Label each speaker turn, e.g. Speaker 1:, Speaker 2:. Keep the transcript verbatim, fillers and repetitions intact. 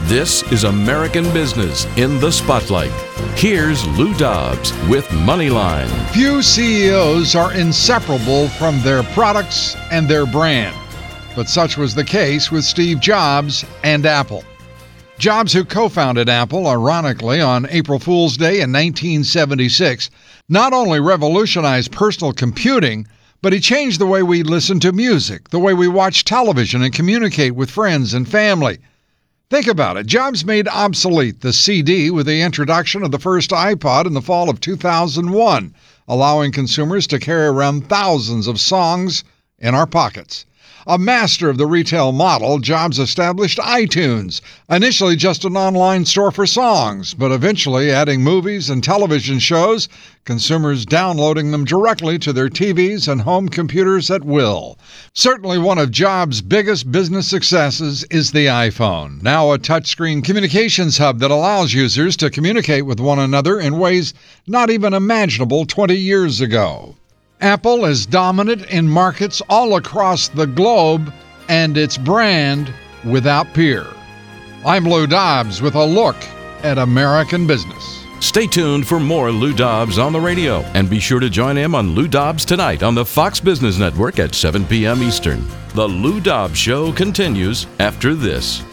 Speaker 1: This is American Business in the Spotlight. Here's Lou Dobbs with Moneyline.
Speaker 2: Few C E Os are inseparable from their products and their brand, but such was the case with Steve Jobs and Apple. Jobs, who co-founded Apple, ironically, on April Fool's Day in nineteen seventy-six, not only revolutionized personal computing, but he changed the way we listen to music, the way we watch television and communicate with friends and family. Think about it. Jobs made obsolete the C D with the introduction of the first iPod in the fall of two thousand one, allowing consumers to carry around thousands of songs in our pockets. A master of the retail model, Jobs established iTunes, initially just an online store for songs, but eventually adding movies and television shows, consumers downloading them directly to their T Vs and home computers at will. Certainly one of Jobs' biggest business successes is the iPhone, now a touchscreen communications hub that allows users to communicate with one another in ways not even imaginable twenty years ago. Apple is dominant in markets all across the globe, and its brand without peer. I'm Lou Dobbs with a look at American business.
Speaker 1: Stay tuned for more Lou Dobbs on the radio, and be sure to join him on Lou Dobbs Tonight on the Fox Business Network at seven p.m. Eastern. The Lou Dobbs Show continues after this.